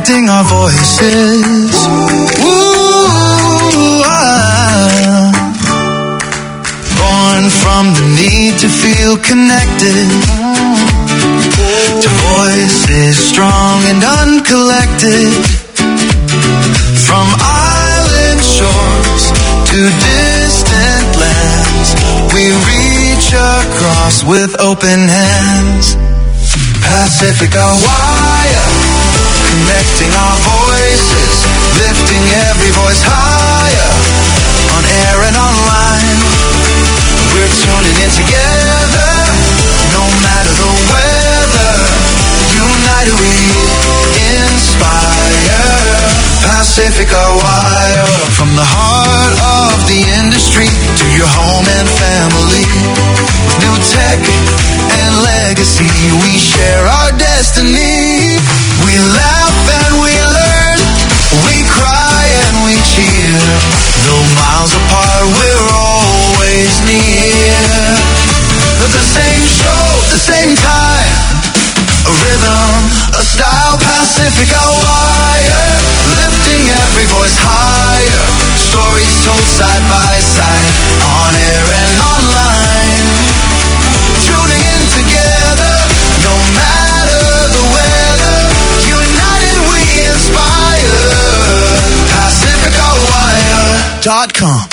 connecting our voices. Ooh, born from the need to feel connected to voices strong and uncollected. From island shores to distant lands, we reach across with open hands. Pacifica Wire, connecting our voices, lifting every voice higher, on air and online. We're tuning in together, no matter the weather. United we inspire. Pacifica Wire, from the heart of the industry to your home and family. With new tech and legacy, we share our destiny. We laugh and we learn, we cry and we cheer. Though miles apart, we're always near. The same show, the same time, a rhythm, a style. Pacifica Wire, lifting every voice higher. Stories told side by side, on air and online. Tuning in together, no matter the weather. United we inspire. PacificaWire.com.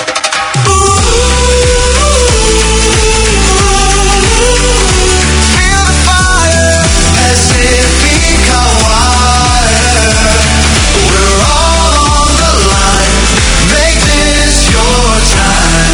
Feel the fire, Pacifica Wire. We're all on the line. Make this your time.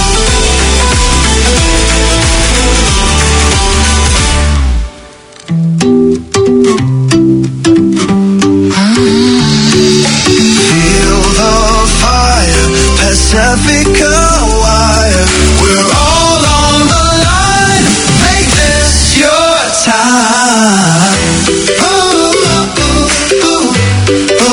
Feel the fire, Pacifica Wire. We're all on the line. Make this your time. Ooh, ooh, ooh,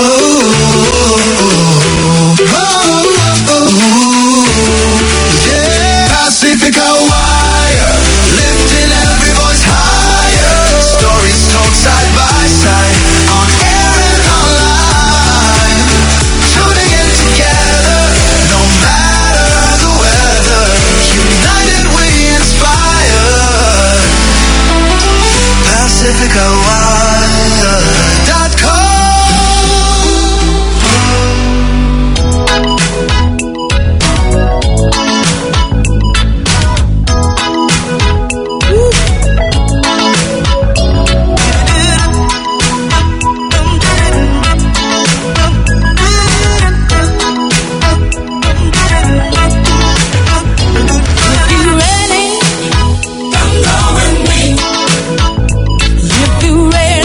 yeah. Pacifica Wire, lifting every voice higher. Stories told side by side, on air and online. Tuning in together, no matter the weather. United we inspire. PacificaWire.com. If you're ready,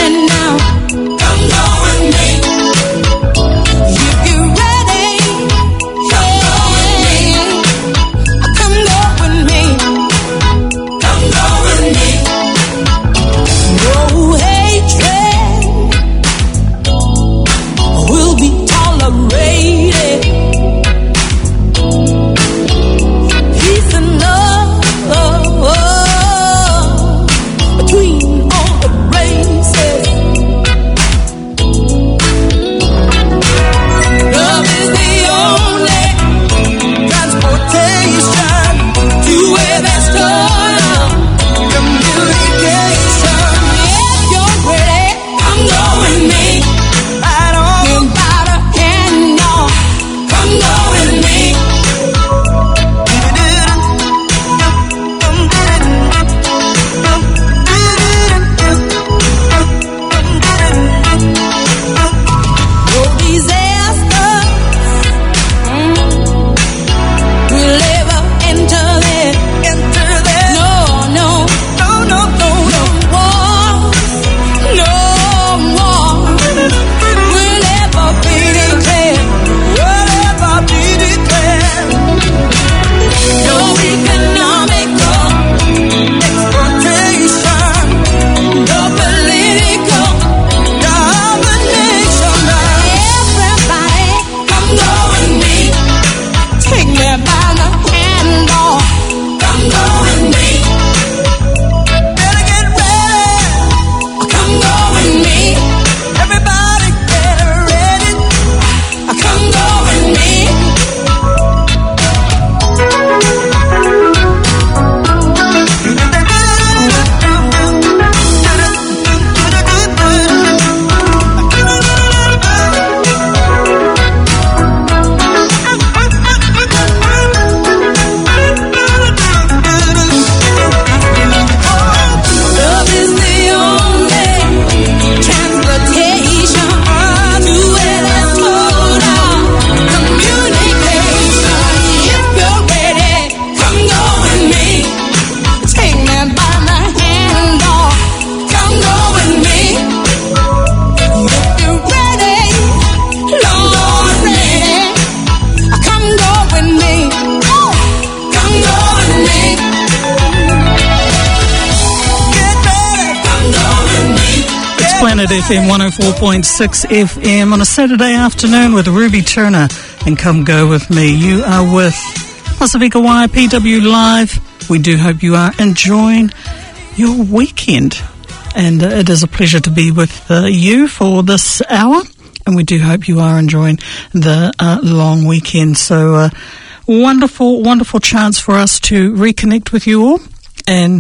Planet FM 104.6 FM on a Saturday afternoon with Ruby Turner and Come Go With Me. You are with Pasifika Wire PW Live. We do hope you are enjoying your weekend, and it is a pleasure to be with you for this hour, and we do hope you are enjoying the long weekend. So wonderful chance for us to reconnect with you all, and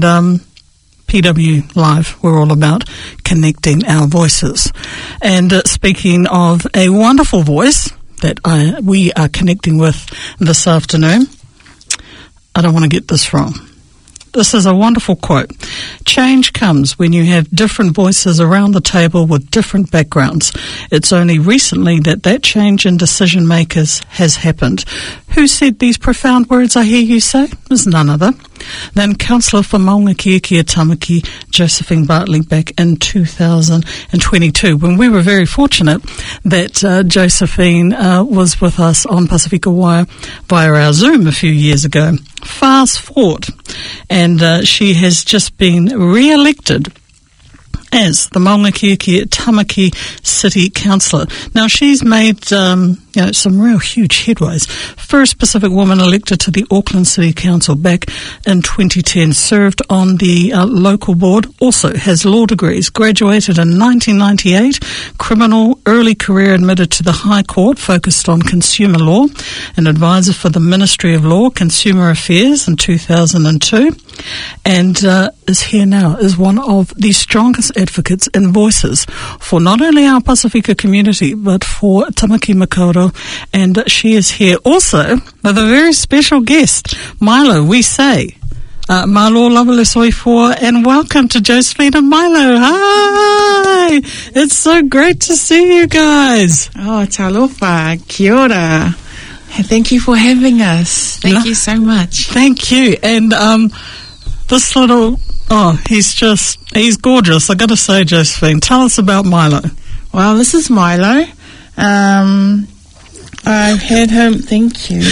PW Live, we're all about connecting our voices. And speaking of a wonderful voice that we are connecting with this afternoon, I don't want to get this wrong. This is a wonderful quote. Change comes when you have different voices around the table with different backgrounds. It's only recently that change in decision makers has happened. Who said these profound words, I hear you say? Is none other than Councillor for Maungakeikea Tamaki, Josephine Bartley, back in 2022, when we were very fortunate that Josephine was with us on Pasifika Wire via our Zoom a few years ago. Fast forward, and she has just been re-elected as the Maungakeikea Tamaki City Councillor. Now, she's made some real huge headways. First Pacific woman elected to the Auckland City Council back in 2010, served on the local board, also has law degrees, graduated in 1998, criminal, early career admitted to the High Court, focused on consumer law, an advisor for the Ministry of Law, Consumer Affairs in 2002, and is here now as one of the strongest advocates and voices for not only our Pasifika community, but for Tamaki Makaurau. And she is here also with a very special guest, Milo, we say. Malo Lavale Soifua, and welcome to Josephine and Milo. Hi! It's so great to see you guys. Oh, talofa, kia ora. Thank you for having us. Thank you so much. Thank you. And this little, he's gorgeous. I got to say, Josephine, tell us about Milo. Well, this is Milo. I've had him, thank you.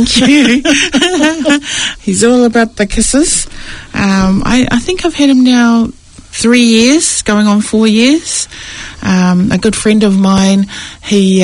He's all about the kisses. I think I've had him now 3 years, going on 4 years. A good friend of mine, he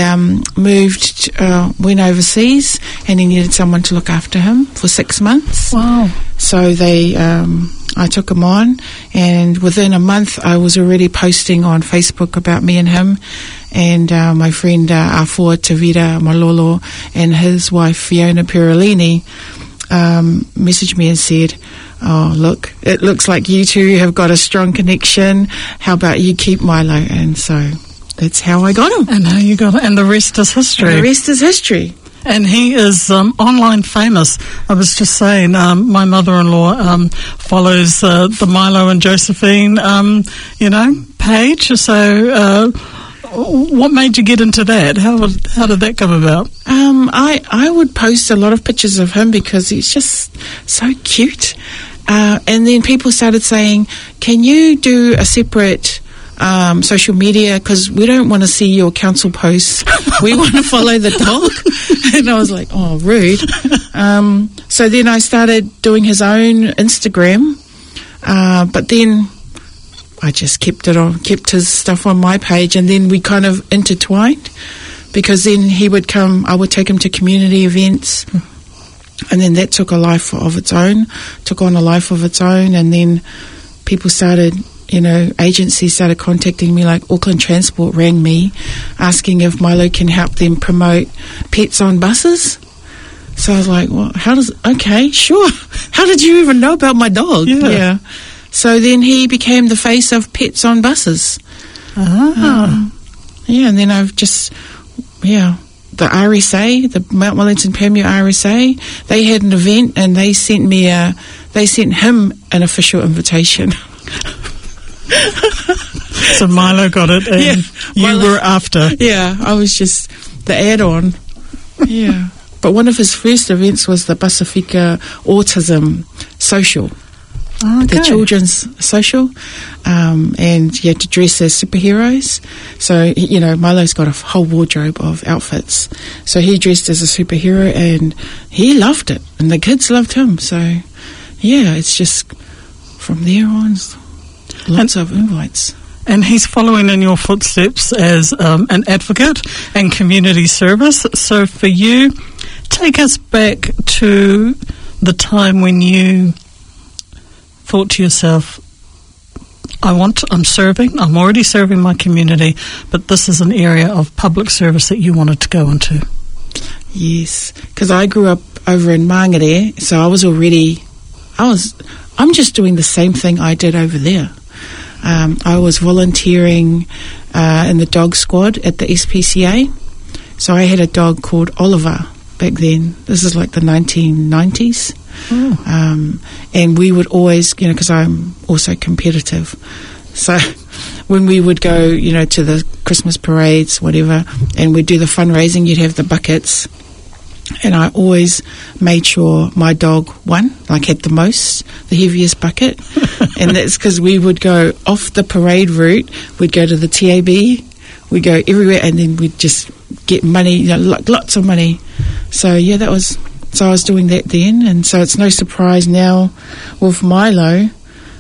went overseas, and he needed someone to look after him for 6 months. Wow. So I took him on, and within a month I was already posting on Facebook about me and him. And my friend Afua Tavira Malolo and his wife Fiona Perolini messaged me and said, oh, look, it looks like you two have got a strong connection. How about you keep Milo? And so that's how I got him. And how you got it. And the rest is history. And the rest is history. And he is online famous. I was just saying, my mother-in-law follows the Milo and Josephine, page. So what made you get into that? How did that come about? I would post a lot of pictures of him because he's just so cute. And then people started saying, can you do a separate social media, because we don't want to see your council posts. We want to follow the dog. And I was like, oh, rude. So then I started doing his own Instagram, but then I just kept his stuff on my page, and then we kind of intertwined, because then he would come, I would take him to community events, and then that took on a life of its own, and then people started, agencies started contacting me, like Auckland Transport rang me asking if Milo can help them promote pets on buses. So I was like, well, okay, sure. How did you even know about my dog? Yeah. So then he became the face of pets on buses. And then I've just, the RSA, the Mount Wellington Pamu RSA, they had an event and they sent him an official invitation. So Milo got it, and you were after. Yeah, I was just the add-on. Yeah. But one of his first events was the Pasifika Autism Social. Okay. The children's social, and you had to dress as superheroes. So, Milo's got a whole wardrobe of outfits. So he dressed as a superhero, and he loved it, and the kids loved him. So, it's just from there on, lots of invites. And he's following in your footsteps as an advocate and community service. So for you, take us back to the time when you thought to yourself, I'm already serving my community, but this is an area of public service that you wanted to go into. Yes, because I grew up over in Mangere, so I'm just doing the same thing I did over there. I was volunteering in the dog squad at the SPCA. So I had a dog called Oliver back then. This is like the 1990s. Oh. And we would always, because I'm also competitive. So when we would go, to the Christmas parades, whatever, and we'd do the fundraising, you'd have the buckets. And I always made sure my dog won, had the heaviest bucket. And that's because we would go off the parade route, we'd go to the TAB, we'd go everywhere, and then we'd just get money, lots of money. So, so I was doing that then. And so it's no surprise now with Milo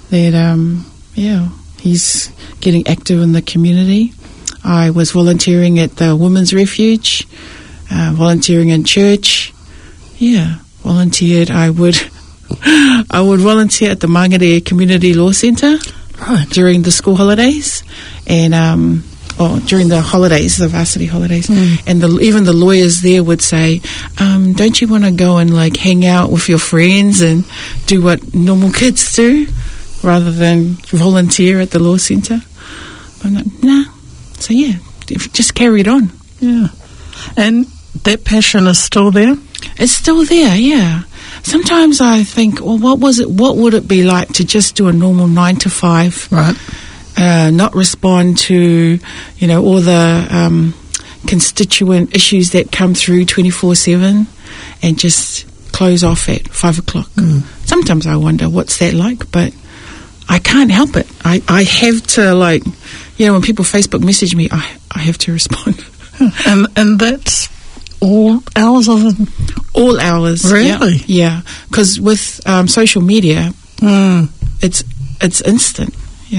that, he's getting active in the community. I was volunteering at the Women's Refuge, volunteering in church. Volunteered. I would volunteer at the Mangere Community Law Centre during the school holidays, and during the holidays, the varsity holidays, and even the lawyers there would say, "Don't you want to go and hang out with your friends and do what normal kids do, rather than volunteer at the law centre?" I'm like, nah. So just carried on. Yeah, and that passion is still there? It's still there, yeah. Sometimes I think, well, what would it be like to just do a normal 9 to 5? Right. Not respond to, all the constituent issues that come through 24/7 and just close off at 5 o'clock. Sometimes I wonder what's that like, but I can't help it. I have to, when people Facebook message me, I have to respond. And that's all hours of it? All hours. Really? Yeah. Because with social media, it's instant,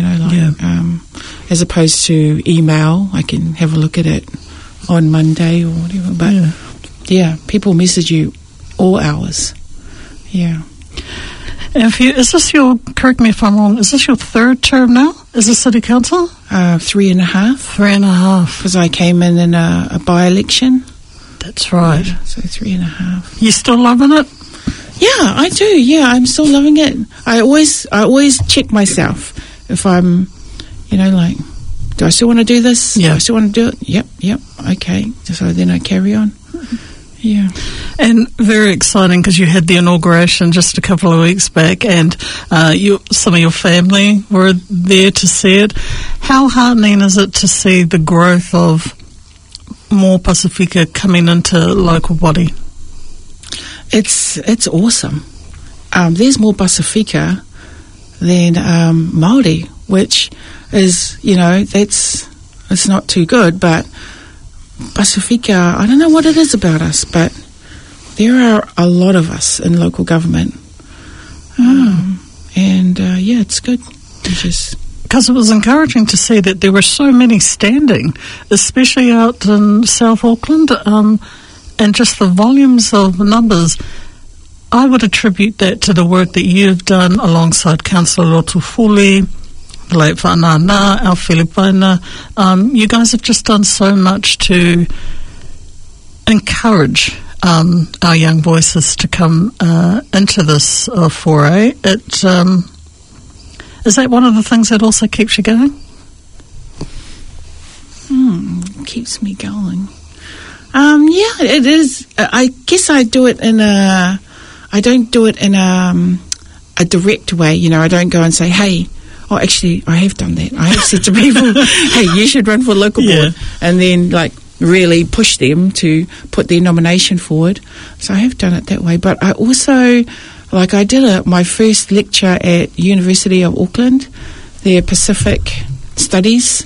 as opposed to email. I can have a look at it on Monday or whatever. But, people message you all hours. Yeah. And correct me if I'm wrong, is this your third term now as a city council? 3.5. 3.5. Because I came in a by-election. That's right. Yeah, so 3.5. You still loving it? Yeah, I do. Yeah, I'm still loving it. I always check myself if I'm, do I still want to do this? Yeah. Do I still want to do it? Yep. Okay. So then I carry on. Yeah. And very exciting because you had the inauguration just a couple of weeks back, and some of your family were there to see it. How heartening is it to see the growth of more Pasifika coming into local body? It's awesome. There's more Pasifika than Māori, which is, it's not too good, but Pasifika, I don't know what it is about us, but there are a lot of us in local government. It's good. Because it was encouraging to see that there were so many standing, especially out in South Auckland, and just the volumes of numbers. I would attribute that to the work that you've done alongside Councillor Lotu Fuli, the late Whanana, Al Filipaina. You guys have just done so much to encourage our young voices to come into this foray. Is that one of the things that also keeps you going? Keeps me going. It is. I guess I do it I don't do it in a direct way. I don't go and say, hey, actually, I have done that. I have said to people, hey, you should run for local board. And then, really push them to put their nomination forward. So I have done it that way. But I also, I did my first lecture at University of Auckland, their Pacific Studies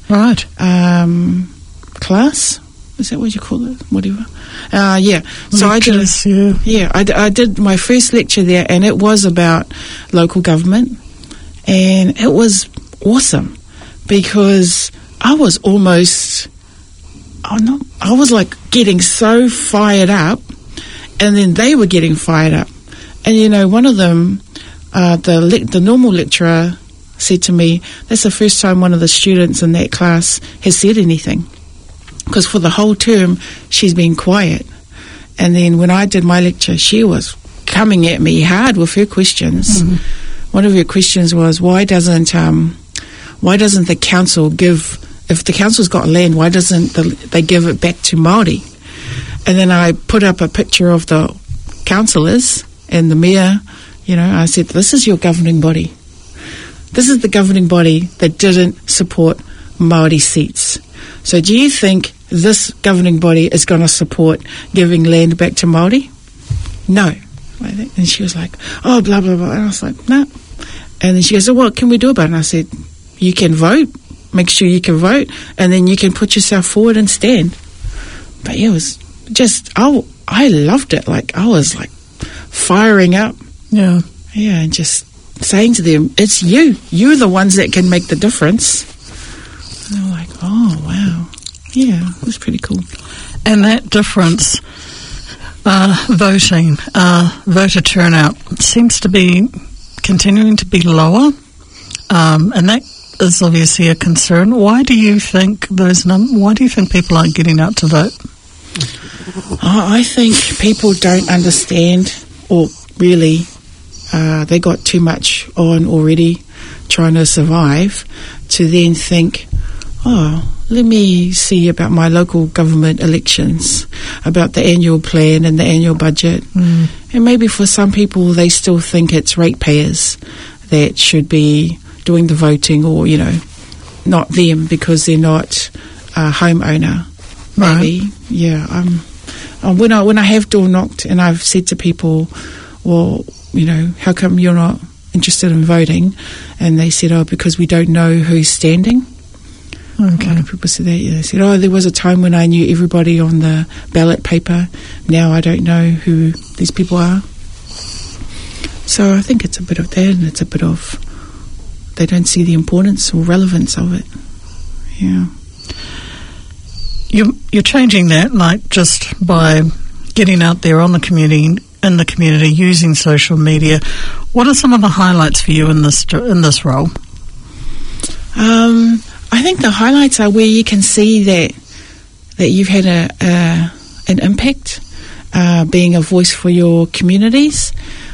class. Is that what you call it? Whatever. So lectures, I did my first lecture there, and it was about local government, and it was awesome because I was almost, I was like getting so fired up, and then they were getting fired up. And, you know, one of them, the normal lecturer said to me, that's the first time one of the students in that class has said anything, because for the whole term she's been quiet. And then when I did my lecture, she was coming at me hard with her questions. One of her questions was, why doesn't the council give, if the council's got land, why doesn't they give it back to Māori? And then I put up a picture of the councillors and the mayor. You know, I said, this is your governing body. This is the governing body that didn't support Māori seats. So do you think this governing body is going to support giving land back to Māori? No. And she was like, oh, blah, blah, blah. And I was like, no. And then she goes, oh, what can we do about it? And I said, you can vote. Make sure you can vote. And then you can put yourself forward and stand. But yeah, it was just, I loved it. Like, I was like firing up. Yeah. Yeah, and just saying to them, it's you. You're the ones that can make the difference. And they were like, oh, wow. Yeah, it was pretty cool. And that difference, voting, voter turnout seems to be continuing to be lower, and that is obviously a concern. Why do you think why do you think people aren't getting out to vote? I think people don't understand, or really, they got too much on already trying to survive, to then think, oh, let me see about my local government elections, about the annual plan and the annual budget. And maybe for some people they still think it's ratepayers that should be doing the voting, or, you know, not them because they're not a homeowner. Maybe. Right. Yeah. When I have door knocked and I've said to people, well, you know, how come you're not interested in voting? And they said, oh, because we don't know who's standing. Okay. A lot of people said that. Yeah. They said, oh, there was a time when I knew everybody on the ballot paper. Now I don't know who these people are. So I think it's a bit of that, and it's a bit of they don't see the importance or relevance of it. Yeah. You're changing that, like, just by getting out there in the community, using social media. What are some of the highlights for you in this role? I think the highlights are where you can see that you've had an impact, being a voice for your communities.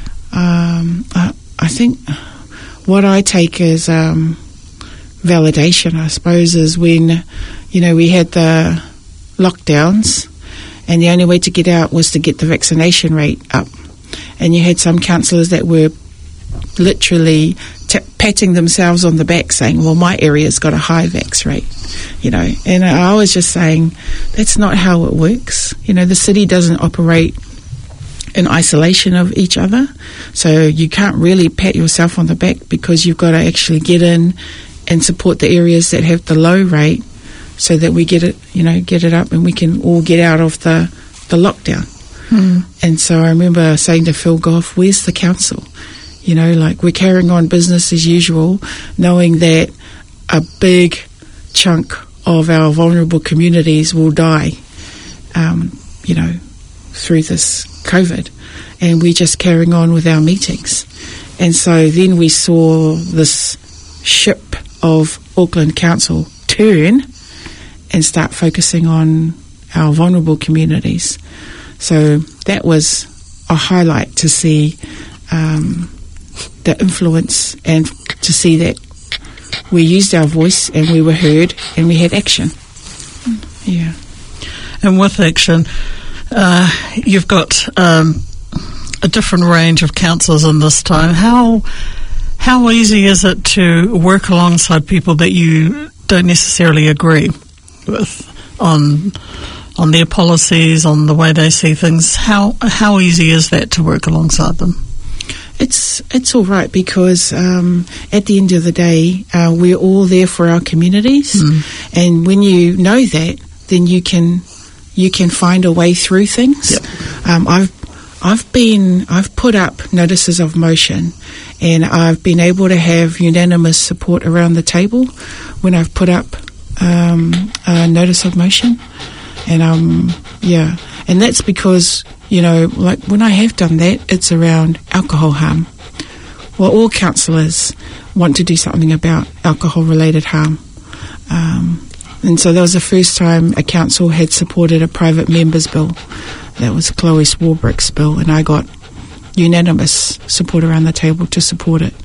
I think what I take as validation, I suppose, is when, you know, we had the lockdowns and the only way to get out was to get the vaccination rate up. And you had some councillors that were literally patting themselves on the back saying, well, my area's got a high vax rate, you know. And I was just saying, that's not how it works. You know, the city doesn't operate in isolation of each other. So you can't really pat yourself on the back, because you've got to actually get in and support the areas that have the low rate, so that we get it up and we can all get out of the lockdown. And so I remember saying to Phil Goff, where's the council? You know, like, we're carrying on business as usual, knowing that a big chunk of our vulnerable communities will die, you know, through this COVID. And we're just carrying on with our meetings. And so then we saw this ship of Auckland Council turn and start focusing on our vulnerable communities. So that was a highlight, to see the influence, and to see that we used our voice and we were heard and we had action. Yeah. And with action, you've got a different range of councillors in this time. How easy is it to work alongside people that you don't necessarily agree with on their policies, on the way they see things? How easy is that to work alongside them? It's all right, because at the end of the day, we're all there for our communities, and when you know that, then you can find a way through things. Yep. I've put up notices of motion, and I've been able to have unanimous support around the table when I've put up a notice of motion. And and that's because, like when I have done that, it's around alcohol harm. Well, all councillors want to do something about alcohol-related harm. And so that was the first time a council had supported a private member's bill. That was Chloe Swarbrick's bill, and I got unanimous support around the table to support it.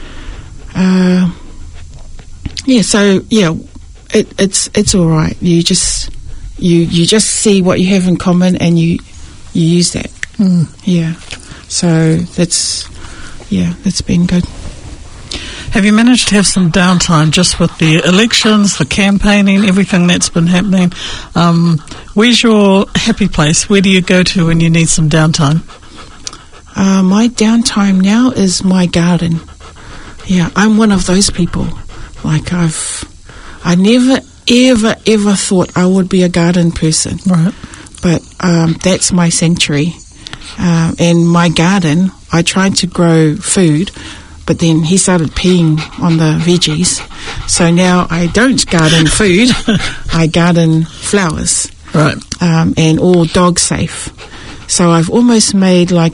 It's all right. You just see what you have in common, and you use that. Yeah. So that's been good. Have you managed to have some downtime just with the elections, the campaigning, everything that's been happening? Where's your happy place? Where do you go to when you need some downtime? My downtime now is my garden. Yeah, I'm one of those people. Like I never, ever thought I would be a garden person. Right. But that's my sanctuary. And my garden, I tried to grow food, but then he started peeing on the veggies. So now I don't garden food, I garden flowers. Right. And all dog safe. So I've almost made I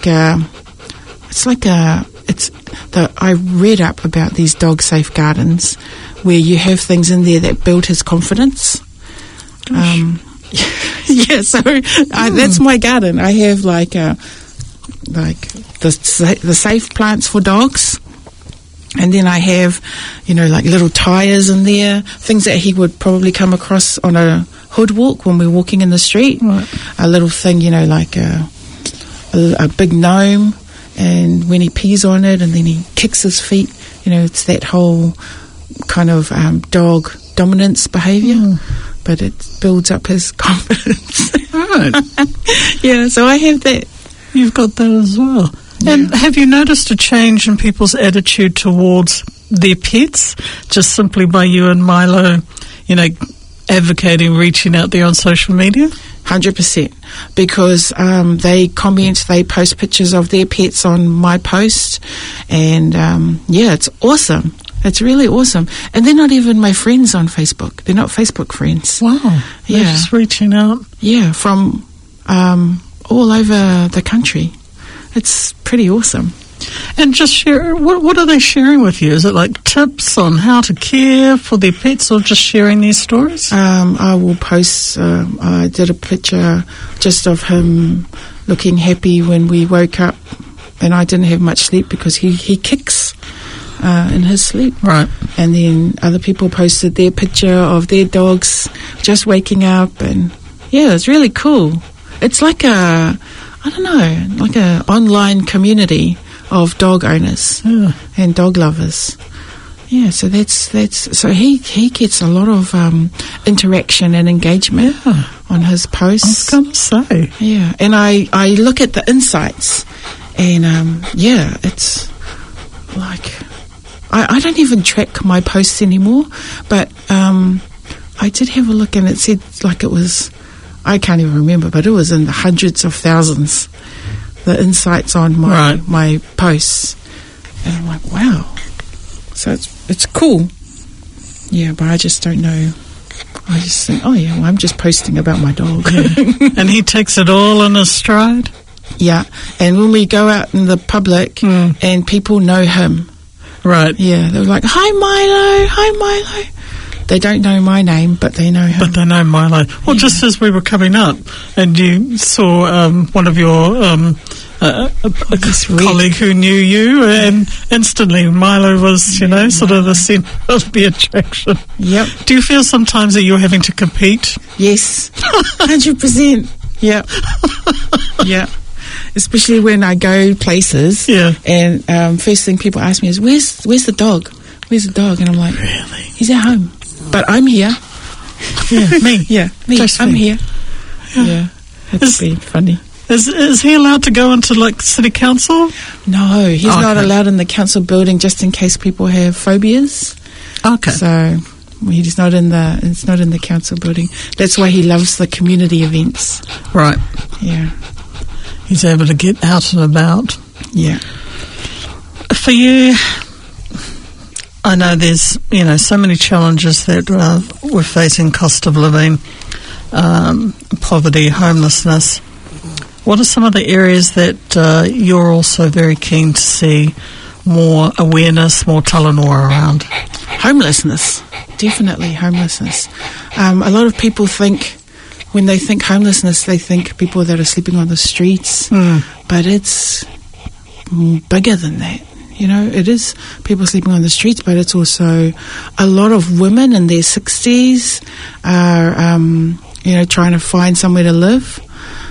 read up about these dog safe gardens where you have things in there that build his confidence. So that's my garden. I have the safe plants for dogs. And then I have, little tyres in there, things that he would probably come across on a hood walk when we're walking in the street. Right. A little thing, like a big gnome, and when he pees on it and then he kicks his feet, it's that whole kind of dog dominance behaviour. But it builds up his confidence. Right. Yeah, so I have that. You've got that as well. Yeah. And have you noticed a change in people's attitude towards their pets, just simply by you and Milo, advocating, reaching out there on social media? 100%. Because they comment, they post pictures of their pets on my post, and it's awesome. It's really awesome. And they're not even my friends on Facebook. They're not Facebook friends. Wow. Yeah. They're just reaching out. Yeah, from all over the country. It's pretty awesome. And just share, what are they sharing with you? Is it like tips on how to care for their pets, or just sharing their stories? I will post, I did a picture just of him looking happy when we woke up, and I didn't have much sleep because he kicks in his sleep. Right. And then other people posted their picture of their dogs just waking up, and it's really cool. It's like an online community of dog owners and dog lovers. Yeah, so so he gets a lot of interaction and engagement on his posts. I was going to say. Yeah, and I look at the insights, and it's like I don't even track my posts anymore, but I did have a look, and it said it was, I can't even remember, but it was in the hundreds of thousands, the insights on my posts. And I'm like, wow. So it's cool. Yeah, but I just don't know. I just think, I'm just posting about my dog. Yeah. And he takes it all in his stride? Yeah. And when we go out in the public and people know him. Right. Yeah, they're like, hi Milo. They don't know my name, but they know him. But they know Milo. Well, just as we were coming up, and you saw one of your a colleague who knew you, and instantly Milo was, sort of the centre of the attraction. Yep. Do you feel sometimes that you're having to compete? Yes, 100%. Yep. Yeah. Especially when I go places. Yeah. And first thing people ask me is, where's the dog? Where's the dog? And I'm like, really? He's at home. But I'm here. Yeah, me. Yeah, me. Just I'm me. here. Yeah. It's been funny. Is he allowed to go into city council? No, he's not allowed in the council building, just in case people have phobias. Okay. So he's not in the council building. That's why he loves the community events. Right. Yeah. he's able to get out and about. Yeah. For you, I know there's, so many challenges that we're facing: cost of living, poverty, homelessness. What are some of the areas that you're also very keen to see more awareness, more talanua around? Homelessness, definitely homelessness. A lot of people think, when they think homelessness, they think people that are sleeping on the streets, but it's bigger than that. It is people sleeping on the streets, but it's also a lot of women in their 60s are, trying to find somewhere to live.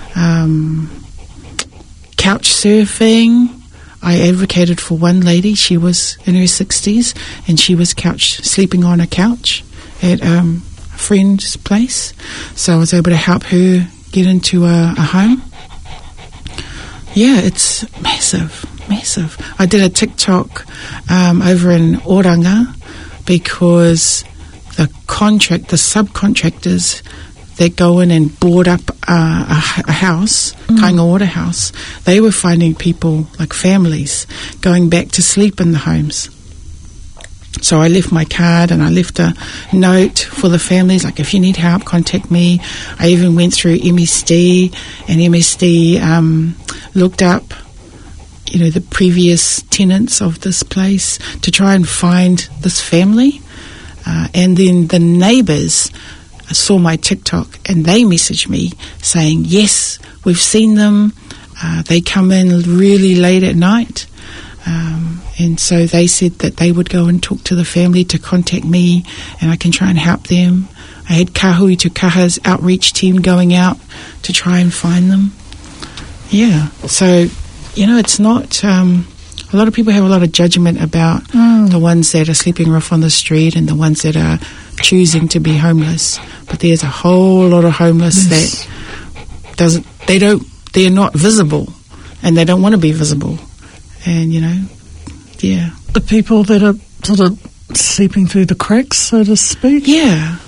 Couch surfing. I advocated for one lady. She was in her 60s, and she was sleeping on a couch at a friend's place. So I was able to help her get into a home. Yeah, it's massive. I did a TikTok over in Oranga because the subcontractors that go in and board up a house, Kainga Waterhouse, they were finding people, like families, going back to sleep in the homes. So I left my card and I left a note for the families, like, if you need help, contact me. I even went through MSD, and MSD looked up the previous tenants of this place to try and find this family. And then the neighbours saw my TikTok and they messaged me saying, yes, we've seen them. They come in really late at night. And so they said that they would go and talk to the family to contact me, and I can try and help them. I had Kahui Te Kaha's outreach team going out to try and find them. Yeah, so it's not, a lot of people have a lot of judgment about the ones that are sleeping rough on the street and the ones that are choosing to be homeless. But there's a whole lot of homeless that they're not visible, and they don't want to be visible. And, yeah. The people that are sort of seeping through the cracks, so to speak? Yeah.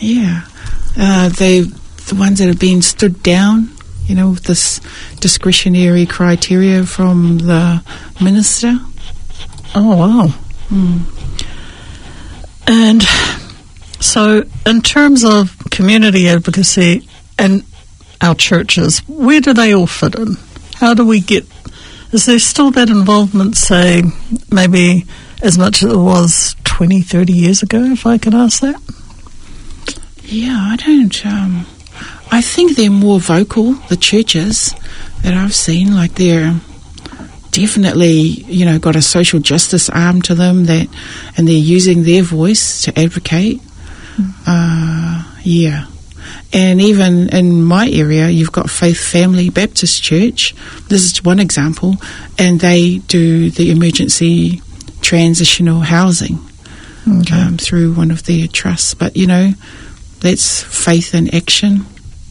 The ones that have been stood down, with this discretionary criteria from the minister. Oh, wow. And so in terms of community advocacy and our churches, where do they all fit in? How do we get... Is there still that involvement, say, maybe as much as it was 20, 30 years ago, if I could ask that? Yeah, I don't... I think they're more vocal, the churches that I've seen. Like, they're definitely, got a social justice arm to them, and they're using their voice to advocate. Yeah. And even in my area, you've got Faith Family Baptist Church. This is one example. And they do the emergency transitional housing through one of their trusts. But, that's faith in action.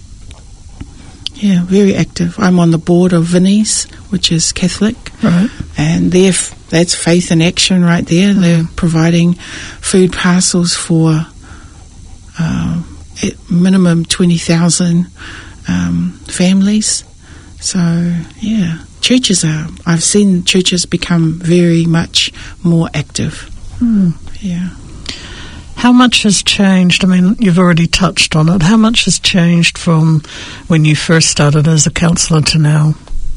Yeah, very active. I'm on the board of Vinnie's, which is Catholic. Right. And that's faith in action right there. They're providing food parcels for at minimum 20,000 families. So, yeah, I've seen churches become very much more active. Yeah. How much has changed? I mean, you've already touched on it. How much has changed from when you first started as a counsellor to now?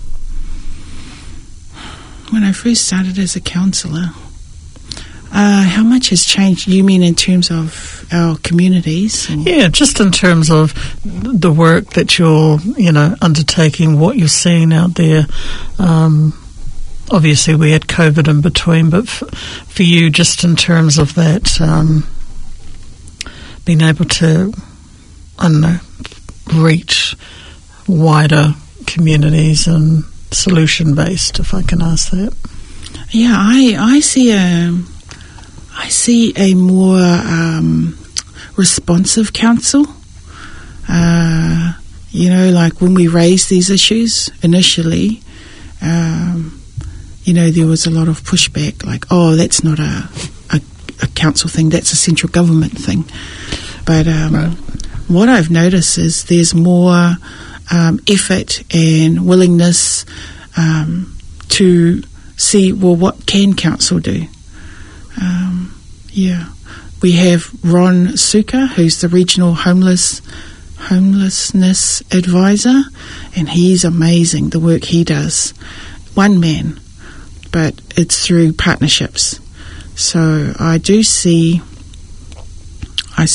When I first started as a counsellor, how much has changed? You mean in terms of our communities? Or? Yeah, just in terms of the work that you're, undertaking, what you're seeing out there. Obviously, we had COVID in between, but for you, just in terms of that, being able to, reach wider communities and solution-based, if I can ask that. Yeah, I see a more responsive council. Like when we raised these issues initially, there was a lot of pushback, like, oh, that's not a council thing, that's a central government thing. But what I've noticed is there's more effort and willingness to see, well, what can council do? We have Ron Suka, who's the regional homelessness advisor, and he's amazing, the work he does. One man, but it's through partnerships. So I see a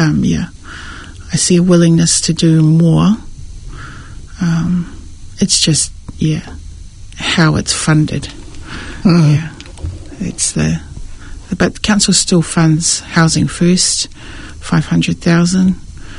willingness to do more. It's just, how it's funded. It's but council still funds Housing First, 500,000.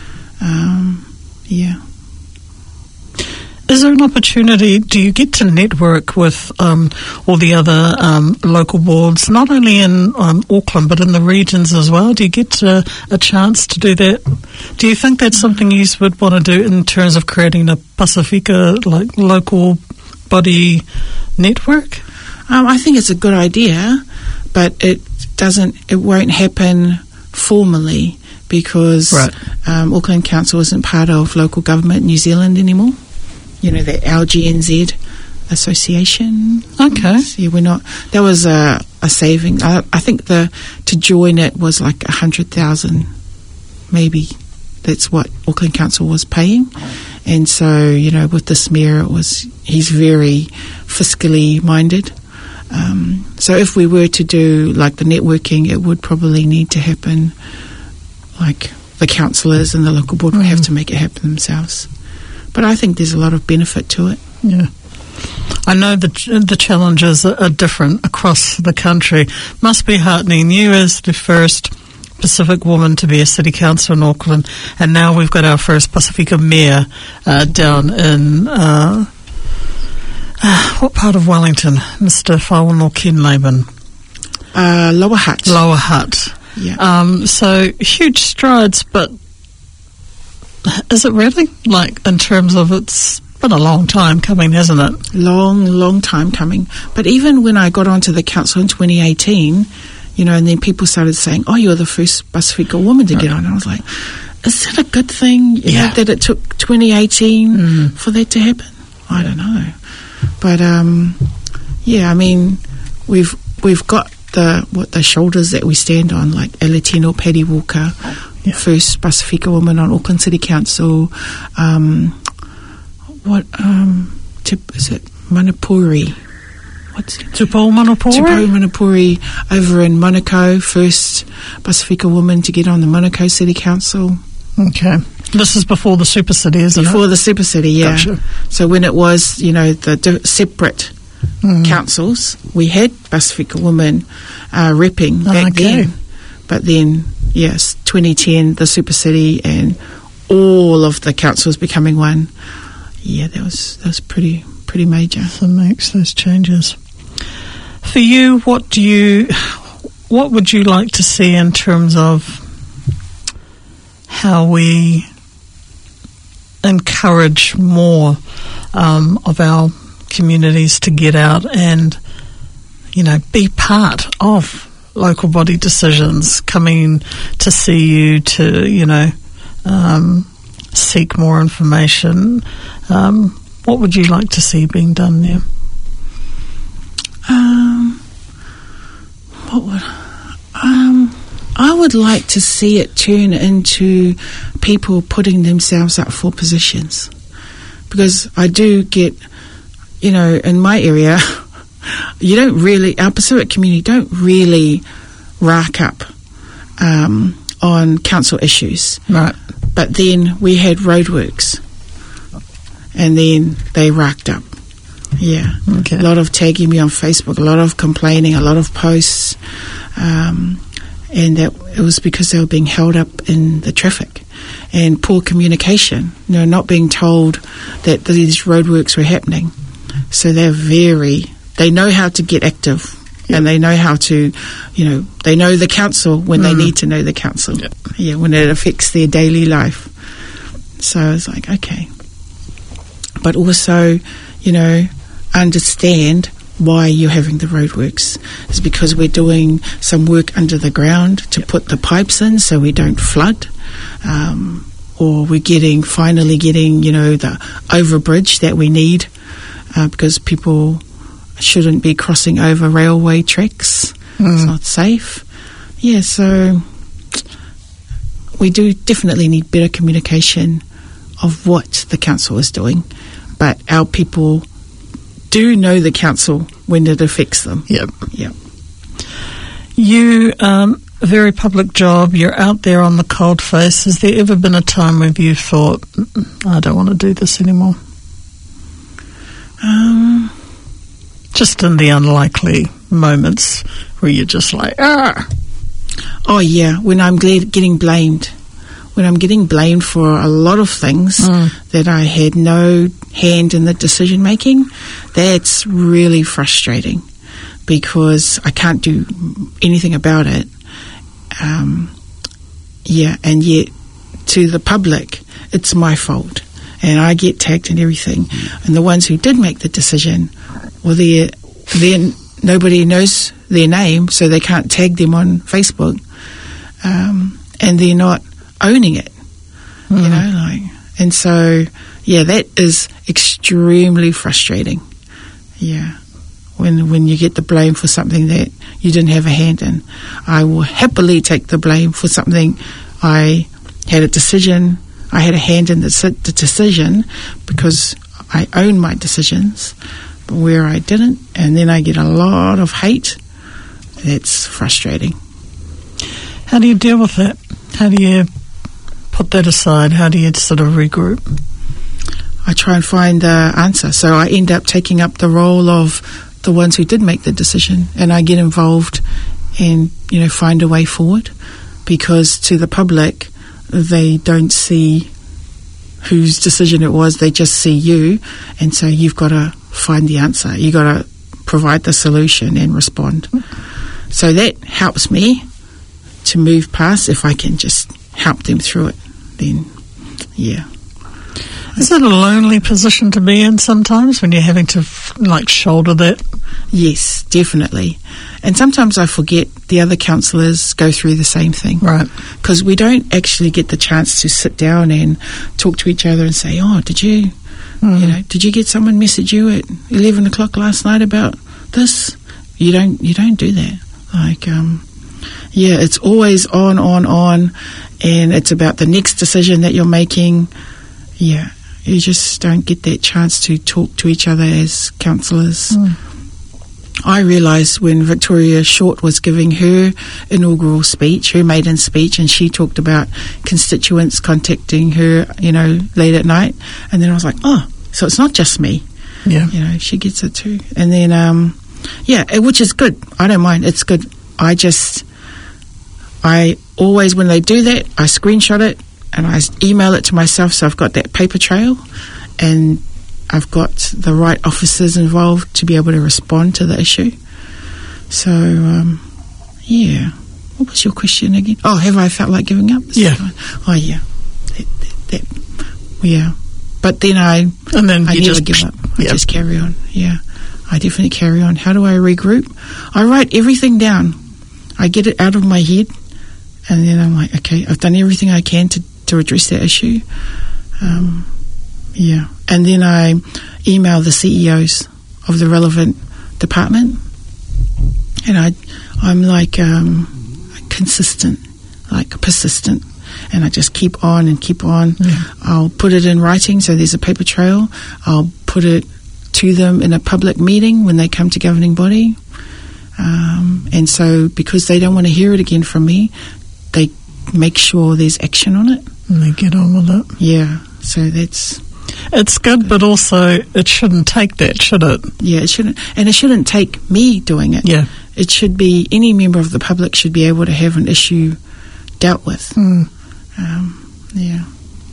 Is there an opportunity, do you get to network with all the other local boards, not only in Auckland but in the regions as well? Do you get a chance to do that? Do you think that's something you would want to do in terms of creating a Pasifika local body network? I think it's a good idea, but it won't happen formally because Auckland Council isn't part of local government in New Zealand anymore. You know, the LGNZ association. Okay. Yeah, we're not. That was a saving. I think to join it was like 100,000, maybe. That's what Auckland Council was paying. And so, with this mayor, he's very fiscally minded. So if we were to do like the networking, it would probably need to happen. Like the councillors and the local board would have to make it happen themselves. But I think there's a lot of benefit to it. Yeah. I know the challenges are different across the country. Must be heartening. You as the first Pacific woman to be a city councillor in Auckland, and now we've got our first Pasifika mayor down in what part of Wellington? Mr. Whawano Kinlaban. Lower Hutt. Lower Hutt. Yeah. So huge strides, but is it really? Like, in terms of, it's been a long time coming, hasn't it? Long time coming. But even when I got onto the council in 2018, and then people started saying, oh, you're the first Pasifika woman to get on. And I was like, is that a good thing, that it took 2018 for that to happen? I don't know. But, we've got the shoulders that we stand on, like Elatino Paddy Walker, first Pasifika woman on Auckland City Council. Is it Manapuri? What's it? Tupou Manapuri over in Manukau, first Pasifika woman to get on the Manukau City Council. Okay. This is before the Super City, isn't it? Before the Super City, yeah. Gotcha. So when it was, the separate councils, we had Pasifika women repping back then. But then, yes, 2010, the Super City and all of the councils becoming one. Yeah, that was pretty major. So makes those changes. For you, what would you like to see in terms of how we encourage more of our communities to get out and, be part of local body decisions, coming to see you, to, seek more information? What would you like to see being done there? I would like to see it turn into people putting themselves up for positions, because I do get, in my area, our Pacific community don't really rack up on council issues. Right. But then we had roadworks, and then they racked up. Yeah. Okay. A lot of tagging me on Facebook, a lot of complaining, a lot of posts. And that it was because they were being held up in the traffic, and poor communication, not being told that these roadworks were happening. So they know how to get active, and they know how to, they know the council when they need to know the council. Yep. Yeah, when it affects their daily life. So I was like, okay. But also, understand why you're having the roadworks. It's because we're doing some work under the ground to put the pipes in so we don't flood, or we're finally getting, the overbridge that we need, because people shouldn't be crossing over railway tracks. It's not safe. Yeah, so we do definitely need better communication of what the council is doing, but our people do know the council when it affects them. Yep. Yep. You, a very public job, you're out there on the cold face. Has there ever been a time where you thought, I don't want to do this anymore? Just in the unlikely moments where you're just like, Oh, yeah, when I'm getting blamed. When I'm getting blamed for a lot of things that I had no hand in the decision making, that's really frustrating because I can't do anything about it. And yet to the public, it's my fault. And I get tagged and everything. And the ones who did make the decision, well, they're nobody knows their name, so they can't tag them on Facebook. And they're not owning it, and so, that is extremely frustrating. Yeah. When you get the blame for something that you didn't have a hand in. I will happily take the blame for something I had a hand in the decision because I own my decisions, but where I didn't, and then I get a lot of hate, that's frustrating. How do you deal with that? How do you put that aside? How do you sort of regroup? I try and find the answer. So I end up taking up the role of the ones who did make the decision, and I get involved and, find a way forward, because to the public, they don't see whose decision it was, they just see you, and so you've got to find the answer. You've got to provide the solution and respond. So that helps me to move past. If I can just help them through it, then, yeah. Is it a lonely position to be in sometimes when you're having to, shoulder that? Yes, definitely. And sometimes I forget the other councillors go through the same thing. Right. Because we don't actually get the chance to sit down and talk to each other and say, oh, did you get someone message you at 11 o'clock last night about this? You don't do that. It's always on, and it's about the next decision that you're making. Yeah, you just don't get that chance to talk to each other as councillors. I realised when Victoria Short was giving her inaugural speech, her maiden speech, and she talked about constituents contacting her, late at night, and then I was like, oh, so it's not just me. Yeah. She gets it too. And then, which is good. I don't mind. It's good. I always, when they do that, I screenshot it and I email it to myself, so I've got that paper trail and I've got the right officers involved to be able to respond to the issue. So, what was your question again? Oh, have I felt like giving up? Yeah. Oh, yeah. Yeah. But then I never give up. I just carry on. Yeah. I definitely carry on. How do I regroup? I write everything down. I get it out of my head, and then I'm like, okay, I've done everything I can to address that issue. And then I email the CEOs of the relevant department, and I'm like consistent, like persistent, and I just keep on and keep on. Yeah. I'll put it in writing, so there's a paper trail. I'll put it to them in a public meeting when they come to governing body. And so because they don't want to hear it again from me, they make sure there's action on it. And they get on with it. Yeah, so that's... It's good, but also it shouldn't take that, should it? Yeah, it shouldn't. And it shouldn't take me doing it. Yeah. It should be, any member of the public should be able to have an issue dealt with. Yeah.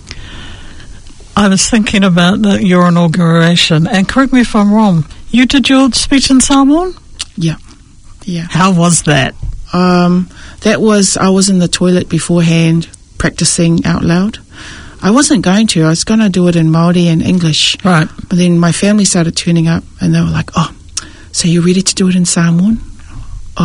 I was thinking about your inauguration, and correct me if I'm wrong, you did your speech in Samoan? Yeah. Yeah. How was that? I was in the toilet beforehand practicing out loud. I wasn't going to. I was going to do it in Māori and English. Right. But then my family started turning up and they were like, oh, so you're ready to do it in Samoan? Oh,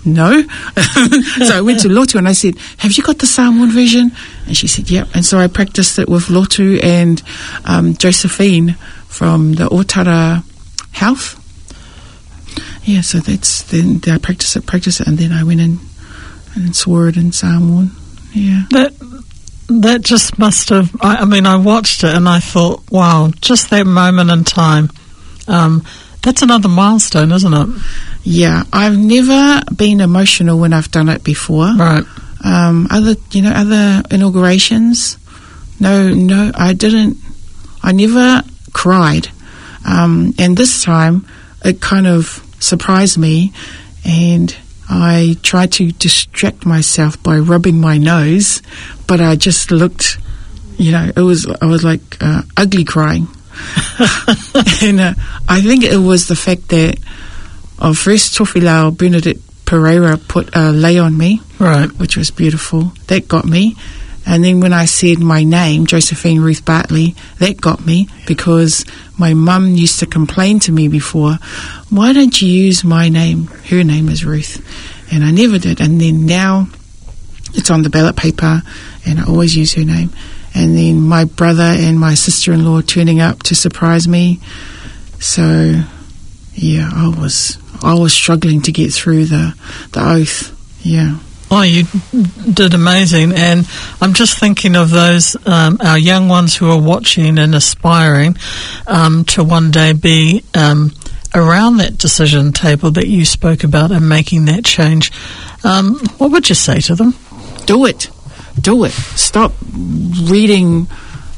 no. So I went to Lotu and I said, have you got the Samoan version? And she said, yep. And so I practiced it with Lotu and Josephine from the Otara Health. Yeah, so then I practiced it, and then I went in and swore it in Samoan. Yeah. That just must have, I mean, I watched it and I thought, wow, just that moment in time. That's another milestone, isn't it? Yeah, I've never been emotional when I've done it before. Right. Other inaugurations, no, I didn't. I never cried. And this time, it kind of surprised me, and I tried to distract myself by rubbing my nose, but I just looked, I was like ugly crying. And I think it was the fact that first Tofilao Bernadette Pereira put a lei on me, right, which was beautiful. That got me. And then when I said my name, Josephine Ruth Bartley, that got me, because my mum used to complain to me before, why don't you use my name? Her name is Ruth. And I never did. And then now it's on the ballot paper, and I always use her name. And then my brother and my sister-in-law turning up to surprise me. So, yeah, I was struggling to get through the oath. Yeah. Oh, you did amazing, and I'm just thinking of those our young ones who are watching and aspiring to one day be around that decision table that you spoke about and making that change. What would you say to them? Do it. Stop reading,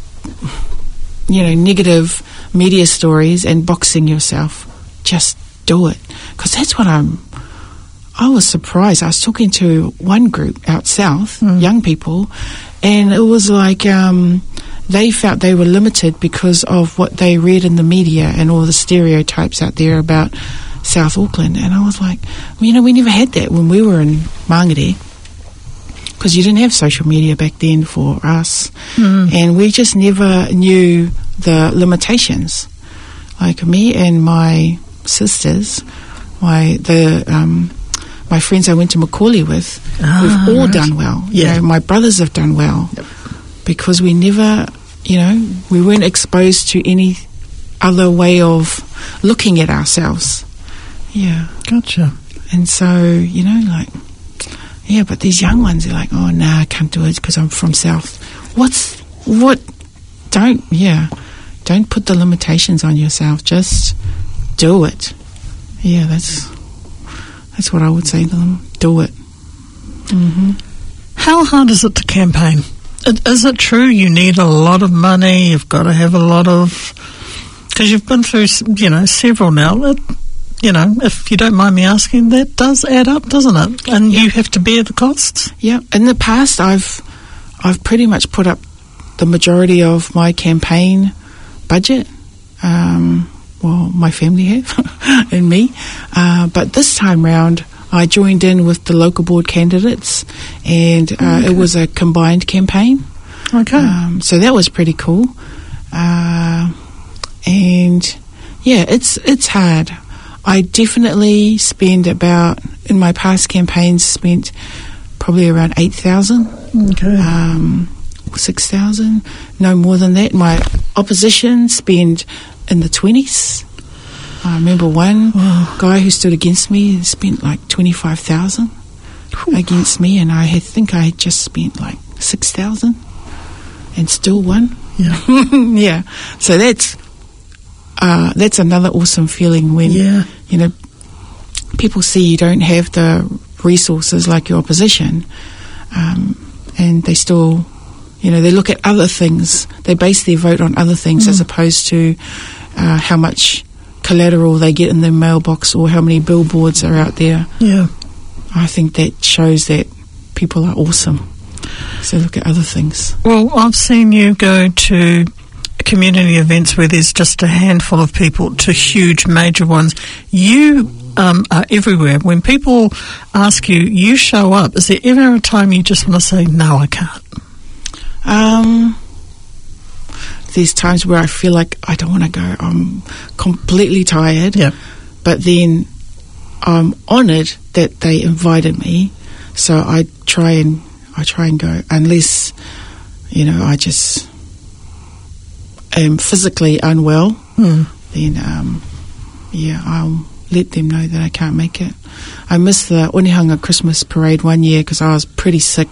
negative media stories and boxing yourself. Just do it, because that's what I was surprised. I was talking to one group out south, young people, and it was like they felt they were limited because of what they read in the media and all the stereotypes out there about South Auckland. And I was like, we never had that when we were in Mangere, because you didn't have social media back then for us. And we just never knew the limitations. Like me and my sisters, my friends I went to Macaulay with, we've all done well. Yeah. My brothers have done well, because we never, we weren't exposed to any other way of looking at ourselves. Yeah. Gotcha. And so, but these young ones are like, oh, no, I can't do it because I'm from South. Don't put the limitations on yourself. Just do it. Yeah, that's what I would say to them. Do it. Mm-hmm. How hard is it to campaign? Is it true you need a lot of money? You've got to have a lot of... Because you've been through, several now. If you don't mind me asking, that does add up, doesn't it? And you have to bear the costs? Yeah. In the past, I've pretty much put up the majority of my campaign budget. Well, my family have, and me. But this time round, I joined in with the local board candidates, and it was a combined campaign. Okay. So that was pretty cool. And yeah, it's hard. I definitely in my past campaigns, spent probably around 8,000. Okay. 6,000, no more than that. My opposition spent in the 20s. I remember one guy who stood against me spent like 25,000 against me, and I think I had just spent like 6,000 and still won. Yeah. Yeah. So that's another awesome feeling when people see you don't have the resources like your opposition, and they still, they look at other things. They base their vote on other things as opposed to how much collateral they get in their mailbox or how many billboards are out there. Yeah. I think that shows that people are awesome. So look at other things. Well, I've seen you go to community events where there's just a handful of people to huge major ones. You are everywhere. When people ask you, you show up. Is there ever a time you just want to say, no, I can't? There's times where I feel like I don't want to go. I'm completely tired. Yeah. But then I'm honoured that they invited me. So I try and go, unless, you know, I just am physically unwell, then, I'll let them know that I can't make it. I missed the Onehunga Christmas parade one year because I was pretty sick.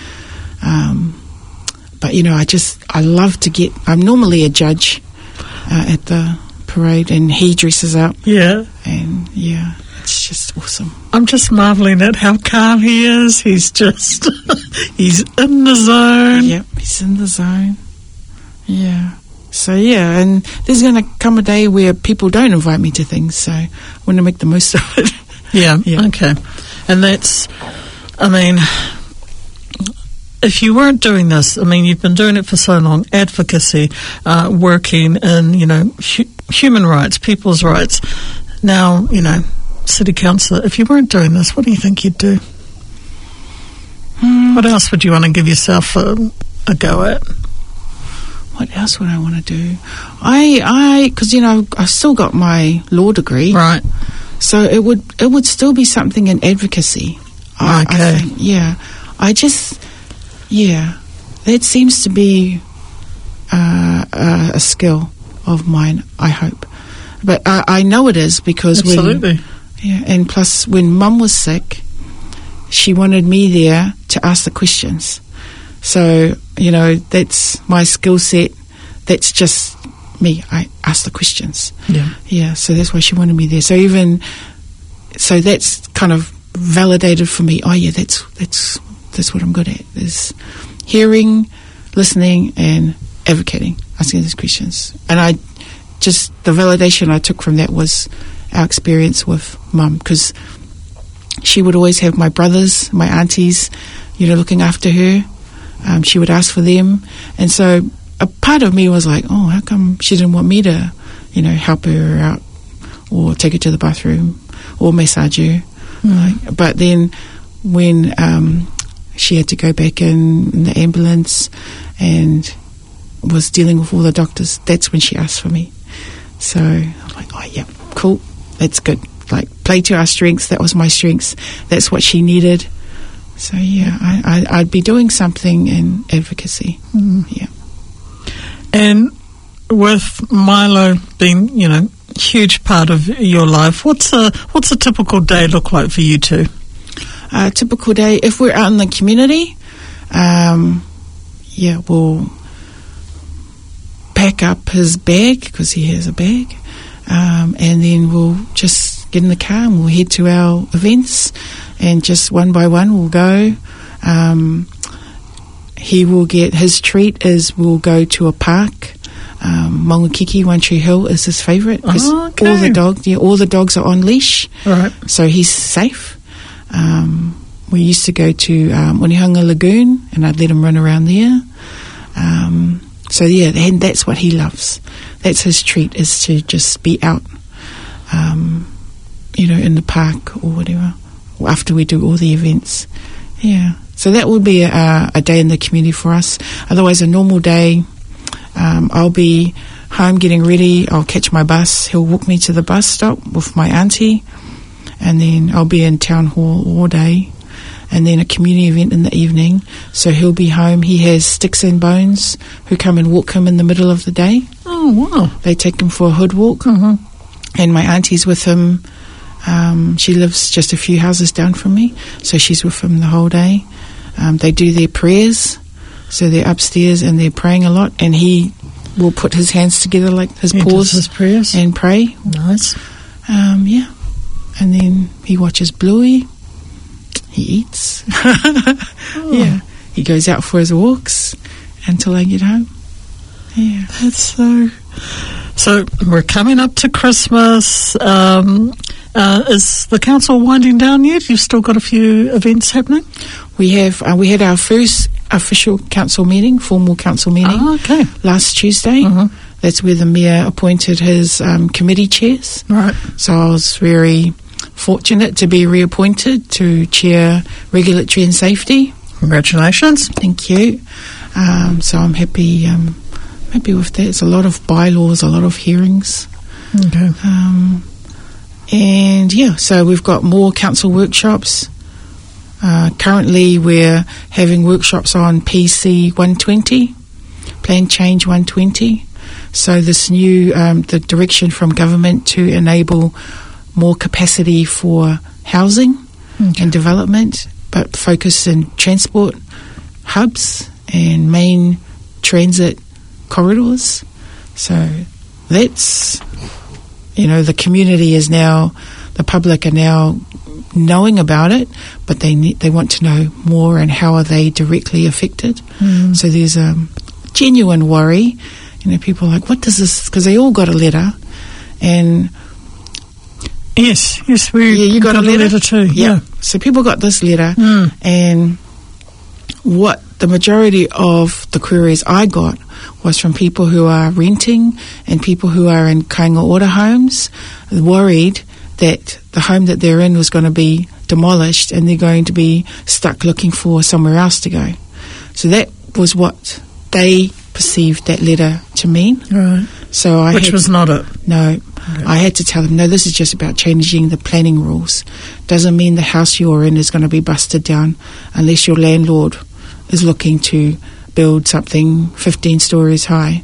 But, you know, I love to get, I'm normally a judge at the parade, and he dresses up. Yeah. And, yeah, it's just awesome. I'm just marvelling at how calm he is. He's just, he's in the zone. Yep, he's in the zone. Yeah. So, yeah, and there's going to come a day where people don't invite me to things, so I want to make the most of it. Yeah, Yeah. okay. And that's, I mean, if you weren't doing this, I mean, you've been doing it for so long, advocacy, working in, you know, human rights, people's rights. Now, you know, city councillor, if you weren't doing this, what do you think you'd do? What else would you want to give yourself a go at? What else would I want to do? Because, you know, I've still got my law degree. Right. So it would still be something in advocacy. I think, yeah. That seems to be a skill of mine, I hope. But I know it is because Absolutely. And plus when Mum was sick, she wanted me there to ask the questions. So, you know, that's my skill set. That's just me. I ask the questions. Yeah. Yeah, so that's why she wanted me there. So that's kind of validated for me. Oh, yeah, that's what I'm good at, is hearing, listening, and advocating, asking these questions. And the validation I took from that was our experience with Mum, because she would always have my brothers, my aunties, you know, looking after her. She would ask for them. And so a part of me was like, oh, how come she didn't want me to, you know, help her out or take her to the bathroom or massage her? But then when she had to go back in the ambulance and was dealing with all the doctors, that's when she asked for me. So I'm like, oh, yeah, cool, that's good. Like, play to our strengths. That was my strengths. That's what she needed. So, yeah, I'd be doing something in advocacy. Yeah. And with Milo being, you know, huge part of your life, what's a typical day look like for you two? A typical day, if we're out in the community, we'll pack up his bag, because he has a bag, and then we'll just get in the car and we'll head to our events, and just one by one we'll go. He will get his treat is we'll go to a park. Maungakiki, One Tree Hill is his favourite, because all the dogs are on leash, right? So he's safe. We used to go to Onehunga Lagoon, and I'd let him run around there. So yeah, and that's what he loves. That's his treat, is to just be out, you know, in the park or whatever, after we do all the events. Yeah, so that would be a day in the community for us. Otherwise, a normal day, I'll be home getting ready. I'll catch my bus. He'll walk me to the bus stop with my auntie, and then I'll be in town hall all day, and then a community event in the evening. So he'll be home. He has Sticks and Bones who come and walk him in the middle of the day. Oh, wow. They take him for a hood walk. And my auntie's with him. She lives just a few houses down from me, so she's with him the whole day. They do their prayers, so they're upstairs and they're praying a lot, and he will put his hands together like his paws, his prayers, and pray. Nice. Yeah. And then he watches Bluey. He eats. Yeah. He goes out for his walks until I get home. Yeah. That's so we're coming up to Christmas. Is the council winding down yet? You've still got a few events happening? We had our first official council meeting, formal council meeting, last Tuesday. That's where the mayor appointed his committee chairs. Right. So I was very fortunate to be reappointed to chair regulatory and safety. Congratulations. Thank you. So I'm happy with that. It's a lot of bylaws, a lot of hearings. Okay. And so we've got more council workshops. Currently we're having workshops on PC 120, Plan Change 120. So this new, the direction from government to enable more capacity for housing and development, but focus in transport hubs and main transit corridors. So that's, the community is now, the public are now knowing about it, but they want to know more and how are they directly affected. So there's a genuine worry. People are like, what does this, because they all got a letter. And yes, you got a letter too. Yeah. So people got this letter, and what the majority of the queries I got was from people who are renting and people who are in kainga order homes, worried that the home that they're in was going to be demolished and they're going to be stuck looking for somewhere else to go. So that was what they perceived that letter to mean. Right. So Which was not it. No. Okay. I had to tell them, no, this is just about changing the planning rules. Doesn't mean the house you're in is going to be busted down unless your landlord is looking to build something 15 stories high.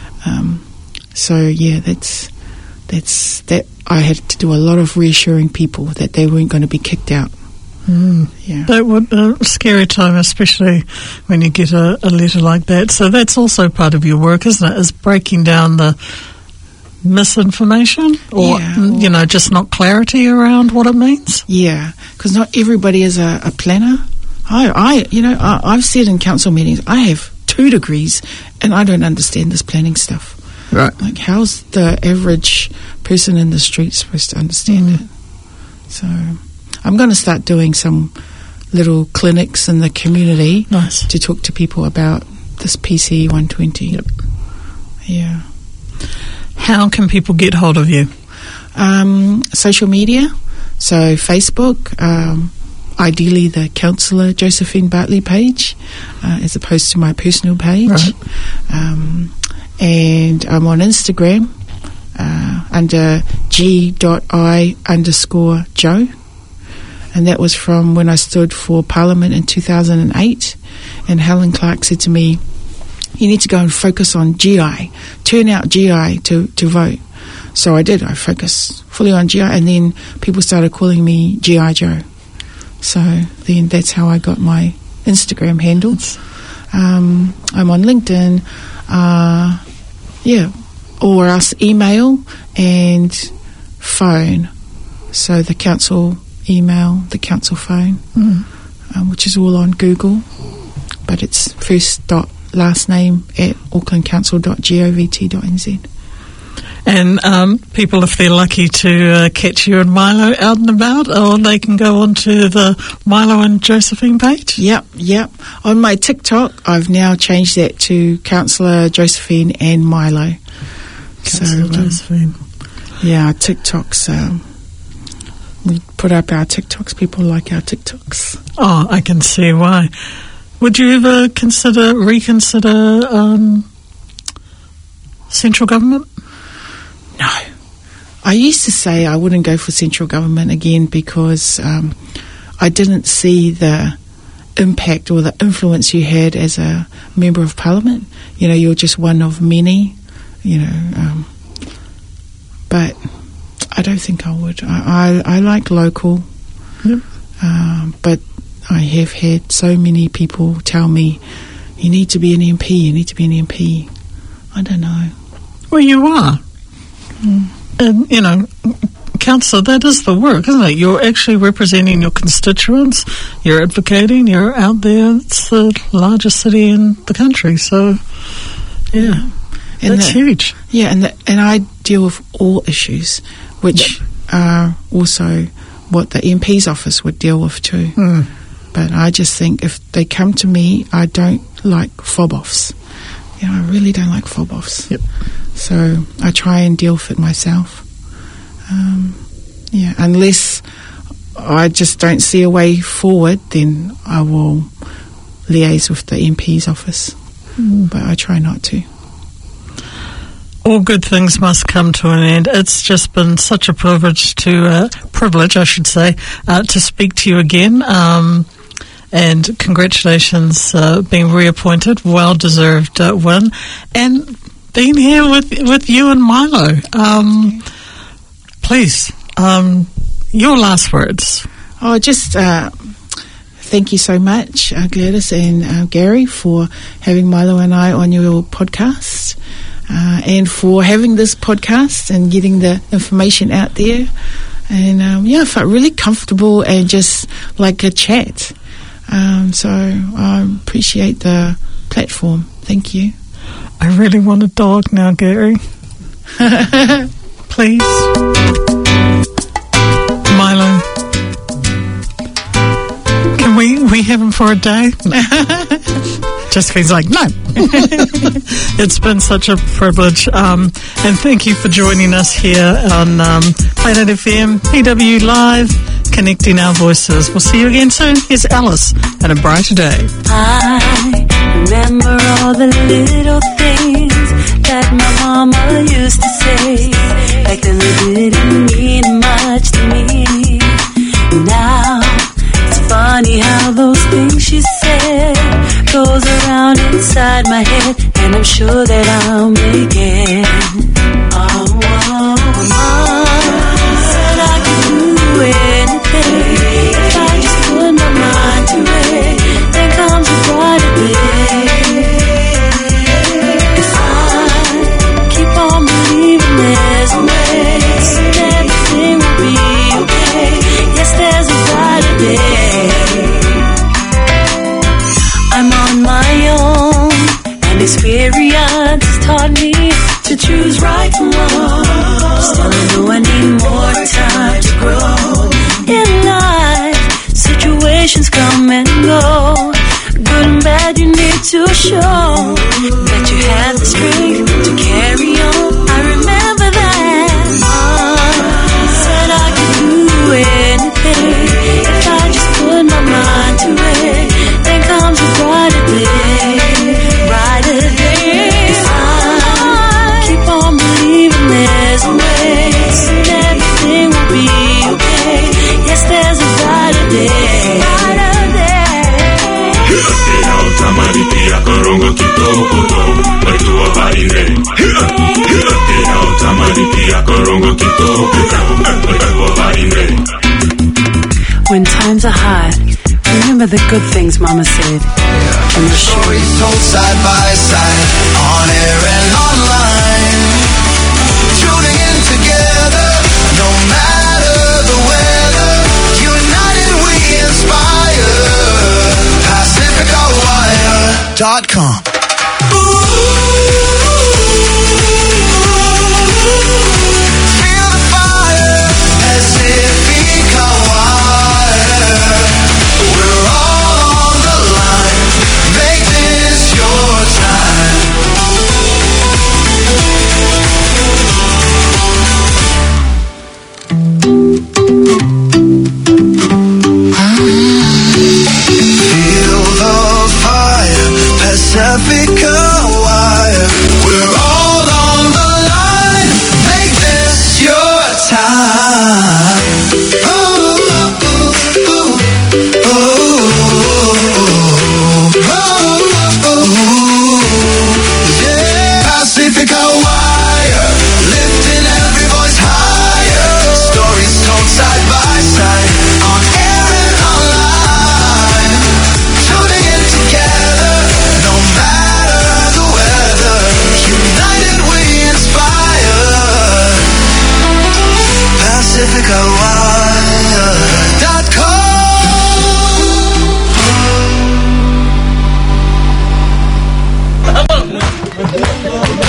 That's that. I had to do a lot of reassuring people that they weren't going to be kicked out. Yeah. That would a scary time, especially when you get a letter like that. So that's also part of your work, isn't it? Is breaking down the misinformation or just not clarity around what it means. Yeah, because not everybody is a planner. I've said in council meetings, I have 2 degrees and I don't understand this planning stuff. Right. Like, how's the average person in the street supposed to understand it? So I'm going to start doing some little clinics in the community to talk to people about this PC 120. Yep. Yeah. How can people get hold of you? Social media. So Facebook, ideally the Councillor Josephine Bartley page, as opposed to my personal page. Right. And I'm on Instagram under g.i_Joe. And that was from when I stood for Parliament in 2008. And Helen Clark said to me, you need to go and focus on GI, turn out GI to vote. So I did. I focused fully on GI, and then people started calling me G.I. Joe. So then that's how I got my Instagram handles. I'm on LinkedIn, or else email and phone. So the council email, the council phone, which is all on Google, but it's first dot last name at aucklandcouncil.govt.nz. And people, if they're lucky to catch you and Milo out and about, or they can go onto the Milo and Josephine page? Yep. On my TikTok, I've now changed that to Councillor Josephine and Milo. Councillor Josephine. Yeah, our TikToks, we put up our TikToks. People like our TikToks. Oh, I can see why. Would you ever reconsider central government? No. I used to say I wouldn't go for central government again because I didn't see the impact or the influence you had as a member of parliament. You're just one of many, but I don't think I would. I like local, but I have had so many people tell me, you need to be an MP, I don't know. Well, you are. And, councillor, that is the work, isn't it? You're actually representing your constituents, you're advocating, you're out there. It's the largest city in the country, so, yeah. And that's huge. Yeah, and I deal with all issues, which are also what the MP's office would deal with too. But I just think if they come to me, I don't like fob-offs. I really don't like fob-offs. Yep. So I try and deal with it myself. Unless I just don't see a way forward, then I will liaise with the MP's office. But I try not to. All good things must come to an end. It's just been such a privilege to speak to you again. And congratulations being reappointed. Well-deserved win. And being here with you and Milo. Please, your last words. Oh, just thank you so much, Gladys and Gary, for having Milo and I on your podcast. And for having this podcast and getting the information out there. And I felt really comfortable and just like a chat. So I appreciate the platform. Thank you. I really want a dog now, Gary. Please. Milo. Can we have him for a day? Just he's like, no. It's been such a privilege. And thank you for joining us here on Planet FM, PW Live, connecting our voices. We'll see you again soon. Here's Alice and A Brighter Day. I remember all the little things that my mama used to say. Back then they didn't mean much to me. Now it's funny how those things she said goes around inside my head, and I'm sure that I'll make it. Oh, Mama said I could do anything if I just put my mind to it. Then comes a brighter day. If I keep on believing there's a way, soon everything will be okay. Yes, there's a brighter day. I'm on my own, and experience has taught me to choose right from wrong. Still I know I need more time to grow. In life, situations come and go. Good and bad, you need to show that you have the strength to carry on. I remember that Mom said I could do anything if I just put my mind to it. Then comes a brighter day, brighter day. If I keep on believing there's a way, soon everything will be okay. Yes, there's a brighter day, brighter day. When times are hard, remember the good things Mama said. And the Stories told side by side, on air and online. Tuning in together, no matter the weather. United we inspire. PacificaWire.com. Feel the fire, Pacifica Wire. We're all on the line. Make this your time. Feel the fire, Pacifica Wire. We're all on the line. Make this your time. Oh, oh, oh, yeah. Pacifica Wire, lifting every voice higher. Stories told side by side, on air and online. Tuning in together, no matter the weather. United we inspire. PacificaWire.com.